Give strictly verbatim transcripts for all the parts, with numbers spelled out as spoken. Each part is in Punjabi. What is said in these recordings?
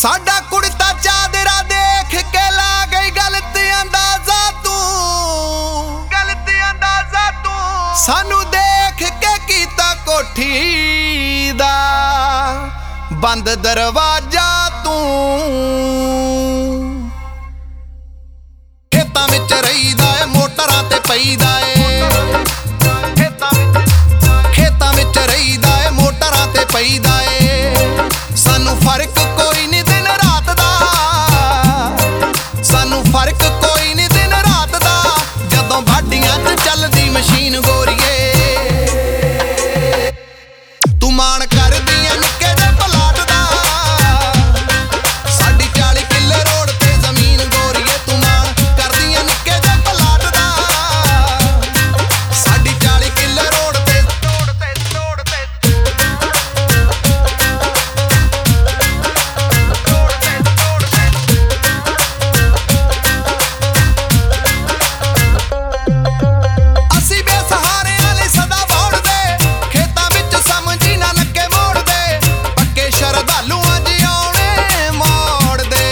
ਸਾਡਾ ਕੁੜਤਾ ਚਾਦਰਾ ਦੇਖ ਕੇ ਲਾ ਗਈ ਗਲਤ ਅੰਦਾਜ਼ਾ ਤੂੰ, ਗਲਤ ਅੰਦਾਜ਼ਾ ਤੂੰ। ਸਾਨੂੰ ਦੇਖ ਕੇ ਕੀਤਾ ਕੋਠੀ ਦਾ ਬੰਦ ਦਰਵਾਜ਼ਾ ਤੂੰ। ਖੇਤਾਂ ਵਿੱਚ ਰਹੀਦਾ ਏ ਮੋਟਰਾਂ ਤੇ ਪਈਦਾ ਏ, ਖੇਤਾਂ ਵਿੱਚ ਰਹੀਦਾ ਏ ਮੋਟਰਾਂ ਤੇ ਪਈਦਾ ਏ। ਸਾਨੂੰ ਫਰਕ ਕੋਈ ਨਹੀਂ ਦਿਨ ਰਾਤ ਦਾ, ਸਾਨੂੰ ਫਰਕ ਕੋਈ ਨਹੀਂ ਦਿਨ ਰਾਤ ਦਾ। ਜਦੋਂ ਵਾਢੀਆਂ 'ਚ ਚੱਲਦੀ ਮਸ਼ੀਨ ਗੋਰੀਏ, ਤੂੰ ਮਾਣ ਕਰਦੀ ਏ ਨਿੱਕੇ ਜਿਹੇ ਪਲਾਟ ਦਾ। ਸਾਡੀ ਚਾਲੀ ਕਿੱਲੇ ਰੋਡ ਤੇ ਜ਼ਮੀਨ ਗੋਰੀਏ, ਤੂੰ ਮਾਣ ਕਰਦੀ ਏ ਨਿੱਕੇ ਜਿਹੇ ਪਲਾਟ ਦਾ। ਸਾਡੀ ਚਾਲੀ ਕਿੱਲੇ ਰੋਡ ਤੇ ਰੋਡ ਤੇ ਰੋਡ ਤੇ ਅਸੀਂ ਬੇਸਹਾਰਿਆਂ ਲਈ ਸਦਾ ਵੋੜਦੇ, ਖੇਤਾਂ ਵਿੱਚ ਸਮਝੀ ਨਾ ਲੱਗੇ ਮੋੜਦੇ। ਪੱਕੇ ਸ਼ਰਧਾਲੂਆਂ ਜਿਉਣੇ ਮੋੜਦੇ,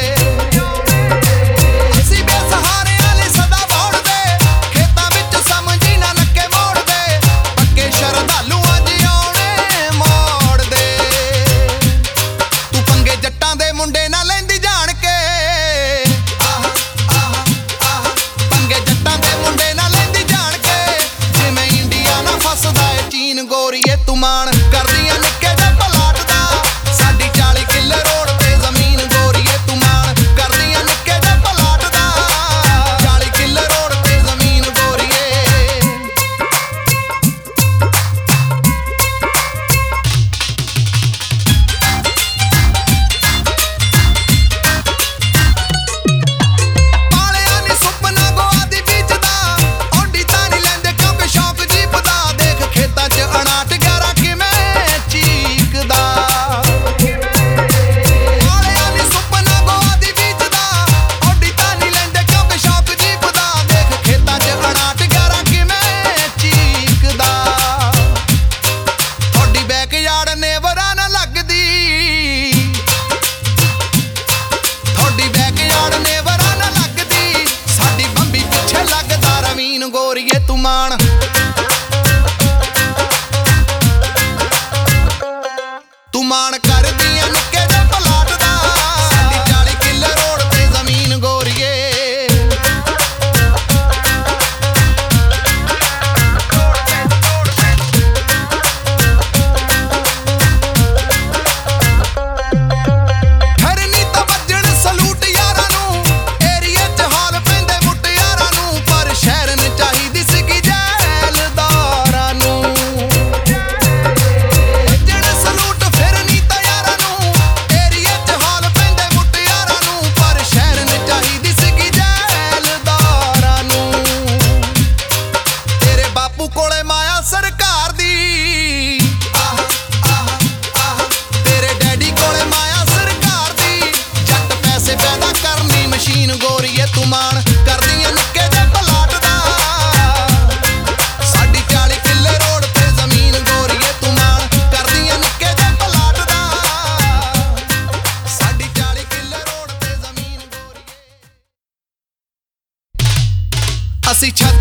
ਅਸੀਂ ਬੇਸਹਾਰਿਆਂ ਲਈ ਸਦਾ ਵੋੜਦੇ, ਖੇਤਾਂ ਵਿੱਚ ਸਮਝੀ ਨਾ ਲੱਗੇ ਮੋੜਦੇ। ਪੱਕੇ ਸ਼ਰਧਾਲੂਆਂ ਜਿਉਣੇ ਮੋੜਦੇ। ਤੂੰ ਪੰਗੇ ਜੱਟਾਂ ਦੇ ਮੁੰਡੇ ਨਾਲ ਲੈਂਦੀ ਜਾਣ ਕੇ, ਆਹ ਆਹ ਆਹ ਪੰਗੇ ਜੱਟਾਂ ਦੇ ਮੁੰਡੇ ਨਾਲ ਲੈਂਦੀ ਜਾਣ ਕੇ। ਜਿਵੇਂ ਇੰਡੀਆ ਨਾ ਫਸਦਾ ਏ ਚੀਨ ਗੋਰੀਏ, ਤੂੰ ਮਾਣ ਕਰਦੀ ਏ ਨਿੱਕੇ ਜਿਹੇ ਪਲਾਟ ਦਾ। ਸਾਡੀ ਚਾਲੀ ਕਿੱਲੇ ਰੋਡ ਤੇ ਜ਼ਮੀਨ ਗੋਰੀਏ, ਤੂੰ ਮਾਣ ਕਰਦੀ ਏ ਨਿੱਕੇ ਜਿਹੇ ਪਲਾਟ ਦਾ। ਚਾਲੀ ਕਿੱਲੇ ਰੋਡ ਤੇ ਜ਼ਮੀਨ ਗੋਰੀਏ। ਪਾਲਿਆ ਨੀ ਸੁਪਨਾ ਗੋਆ ਦੀ ਬੀਜਦਾ, ਔਂਡੀ ਤਾਂ ਨੀ ਲੈਂਦੇ ਕਿਉਂਕਿ ਸ਼ੌਕ ਜੀਪ ਦਾ। ਦੇਖ ਖੇਤਾਂ 'ਚ ਅਨਾਟ ਗਿਆਰਾ ਕਿਵੇਂ ਚੀਕਦਾ। ਪਾਲਿਆ ਨੀ ਸੁਪਨਾ ਗੋਆ ਦੀ ਬੀਜਦਾ, ਔਂਡੀ ਤਾਂ ਨੀ ਲੈਂਦੇ ਕਿਉਂਕਿ ਸ਼ੌਕ ਜੀਪ ਦਾ। ਦੇਖ ਖੇਤਾਂ 'ਚ ਅਨਾਟ ਗਿਆਰਾ ਕਿਵੇਂ ਚੀਕਦਾ। ਤੁਹਾਡੀ ਬੈਕਯਾਰਡ ਨੇਵਰਾਂ ਨਾ ਲੱਗਦੀ, ਤੁਹਾਡੀ ਬੈਕਯਾਰਡ ਨੇਵਰਾਂ ਨਾ ਲੱਗਦੀ। ਸਾਡੀ ਬੰਬੀ ਪਿੱਛੇ ਲੱਗਦਾ ਰਵੀਨ ਗੋਰੀਏ, ਤੂੰ ਮਾਣ ਤੂੰ ਮਾਣ ਕਰਦੀ ਏ ਨਿੱਕੇ ਜਿਹੇ ਪਲਾਟ ਦਾ। ਸਾਡੀ ਚਾਲੀ ਕਿੱਲੇ ਰੋਡ ਤੇ ਜ਼ਮੀਨ ਗੋਰੀਏ। ਖਰਨੀ ਤਾਂ ਵੱਜਣ ਸਲੂਟ ਯਾਰਾਂ ਨੂੰ, ਏਰੀਏ 'ਚ ਹਾਲ ਪੈਂਦੇ ਮੁਟਿਆਰਾਂ ਨੂੰ। ਪਰ ਸ਼ਹਿਰਨ ਚਾਹੀਦੀ ਸੀਗੀ ਜੈਲਦਾਰਾਂ ਨੂੰ। ਵੱਜਣ ਸਲੂਟ ਫਿਰਨੀ ਤਾਂ ਯਾਰਾਂ ਨੂੰ, ਏਰੀਏ 'ਚ ਹਾਲ ਪੈਂਦੇ ਮੁਟਿਆਰਾਂ ਨੂੰ। ਪਰ ਸ਼ਹਿਰਨ ਚਾਹੀਦੀ ਸੀਗੀ ਜੈਲਦਾਰਾਂ ਨੂੰ। ਤੇਰੇ ਬਾਪੂ ਕੋਲੇ ਮਾਇਆ ਸਰਕਾਰ ਦੀ, ਆਹ ਆਹ ਆਹ ਤੇਰੇ ਡੈਡੀ ਕੋਲੇ ਮਾਇਆ ਸਰਕਾਰ ਦੀ। ਜੱਟ ਪੈਸੇ ਪੈਦਾ ਕਰਨੀ ਮਸ਼ੀਨ ਗੋਰੀਏ, ਤੂੰ ਮਾਣ ਕਰਦੀ ਏ ਨਿੱਕੇ ਜਿਹੇ ਪਲਾਟ ਦਾ। ਸਾਡੀ ਚਾਲੀ ਕਿੱਲੇ ਰੋਡ ਤੇ ਜ਼ਮੀਨ ਗੋਰੀਏ, ਤੂੰ ਮਾਣ ਕਰਦੀ ਏ ਨਿੱਕੇ ਜਿਹੇ ਪਲਾਟ ਦਾ। ਸਾਡੀ ਚਾਲੀ ਕਿੱਲੇ ਰੋਡ ਤੇ ਜ਼ਮੀਨ ਗੋਰੀਏ। ਅਸੀਂ ਛੱਤ